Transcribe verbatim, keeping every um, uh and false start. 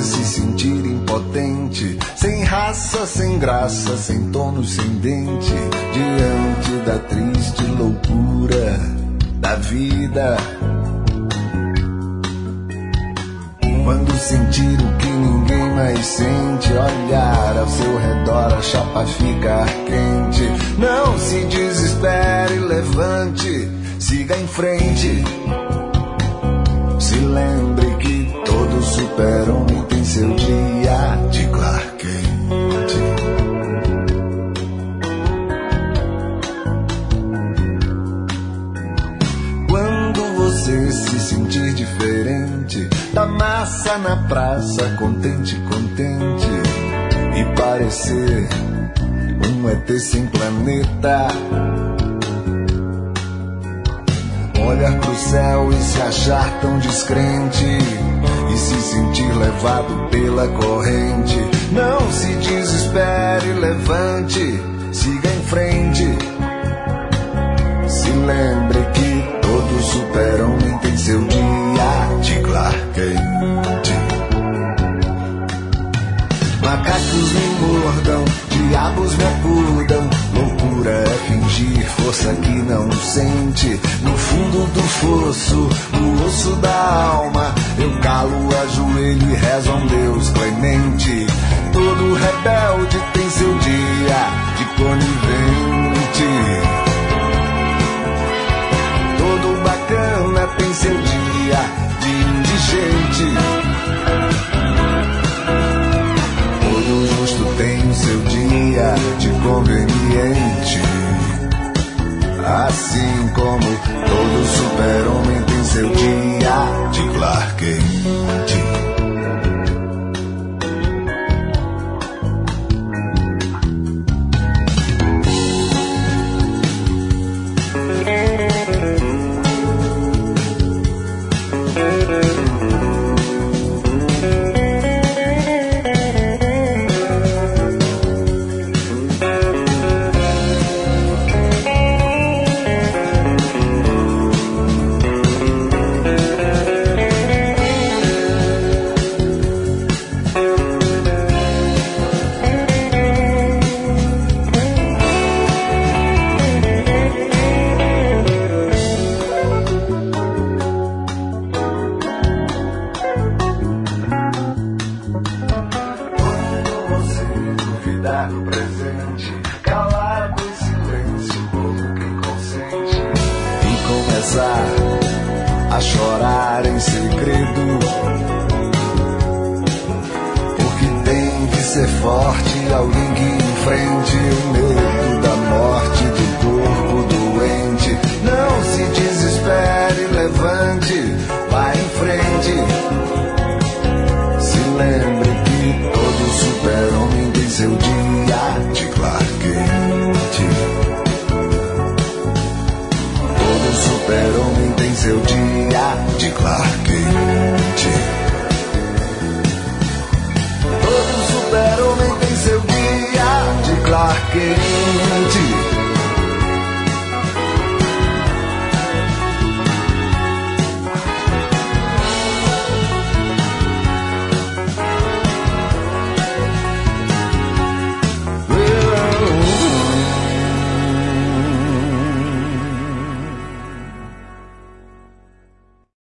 se sentir impotente, sem raça, sem graça, sem tono, sem dente, diante da triste loucura da vida. Quando sentir o que ninguém mais sente, olhar ao seu redor, a chapa ficar quente. Não se desespere, levante, siga em frente. Se lembre que todo super-homem tem seu dia de Clark Kent. Quando você se sentir diferente da massa na praça, contente, contente, e parecer um E T sem planeta, olhar pro céu e se achar tão descrente, e se sentir levado pela corrente. Não se desespere, levante, siga em frente. Se lembre que todo super-homem tem seu dia de Clark Kent. Macacos me mordam, diabos me acudam, loucura é fingir força que não sente. No fundo do fosso, no osso da alma, eu calo, ajoelho e rezo a um Deus clemente. Todo rebelde tem seu dia de conivente. Todo bacana tem seu dia de indigente. Todo justo tem o seu dia de conveniente. Assim como todo super-homem tem seu dia de Clark Kent. A chorar em segredo, porque tem que ser forte, alguém que enfrente o medo da morte do corpo doente. Não se desespere, levante, vá em frente. Se lembre que todo super-homem tem seu dia de Clark Kent. Todo super-homem tem seu dia de Clark Kent. Todo super-homem tem seu dia de Clark Kent.